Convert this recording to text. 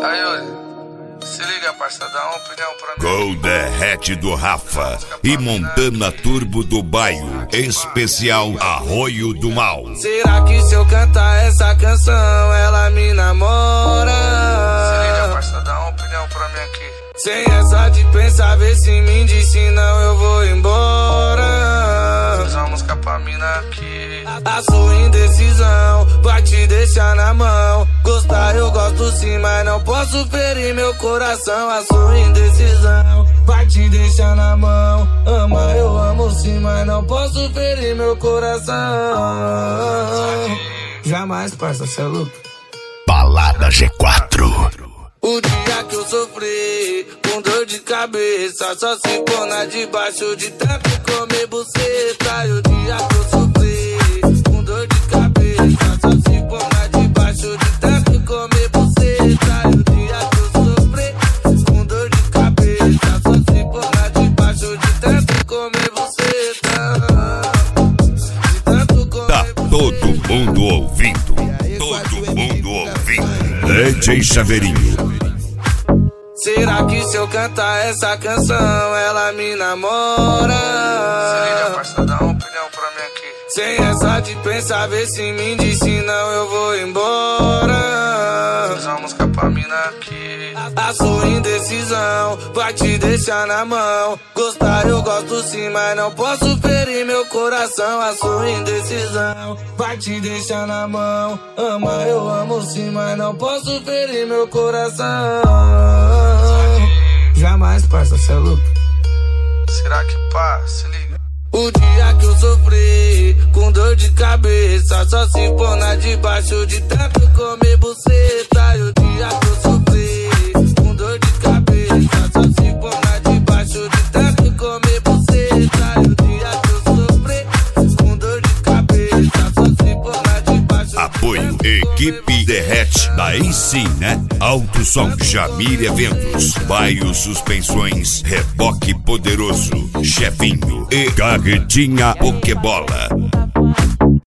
Aí, Yuri, se liga, parça, dá uma opinião pra mim. Gol derrete do Rafa e Montana Turbo do Baio, especial Arroio do Mal. Será que se eu cantar essa canção ela me namora? Se liga, parça, dá uma opinião pra mim aqui. Sem essa de pensar, ver se me diz, senão eu vou embora. Fiz uma música pra mina aqui. A sua indecisão vai te deixar na mão. Gostar eu gosto sim, mas não posso ferir meu coração. A sua indecisão vai te deixar na mão. Ama eu amo sim, mas não posso ferir meu coração. Jamais, parça, cê é louco. Balada G4. O dia que eu sofri com dor de cabeça, só se pôr na debaixo de tanto comer buceta. E o dia que eu sofri com dor de cabeça, só se pôr na debaixo de tanto comer buceta. E o dia que eu sofri com dor de cabeça, só se pôr na debaixo de tanto comer buceta. De tanto comer Tá todo mundo ouvindo, todo mundo ouvindo. DJ Chaveirinho. Será que se eu cantar essa canção ela me namora? Se liga, parça, dá uma opinião pra mim aqui. Sem essa de pensar, ver se me diz, senão eu vou embora. Fiz uma música pra mina aqui. A sua indecisão vai te deixar na mão. Gostar eu gosto sim, mas não posso ferir meu coração. A sua indecisão vai te deixar na mão. Ama eu amo sim, mas não posso ferir meu coração. Jamais, parça, cê é louco. Será que pá? Se liga. O dia que eu sofri com dor de cabeça, só se pôr na debaixo de tanto comer buceta. E o dia que eu sofri com dor de cabeça, só se pôr na debaixo de tanto comer buceta. E o dia que eu sofri com dor de cabeça, só se pôr na debaixo. Apoio Equipe Derrete. Daí sim, né? Alto Som, Jamir Eventos, Baio Suspensões, Reboque Poderoso, Chefinho e Carretinha Pokebola.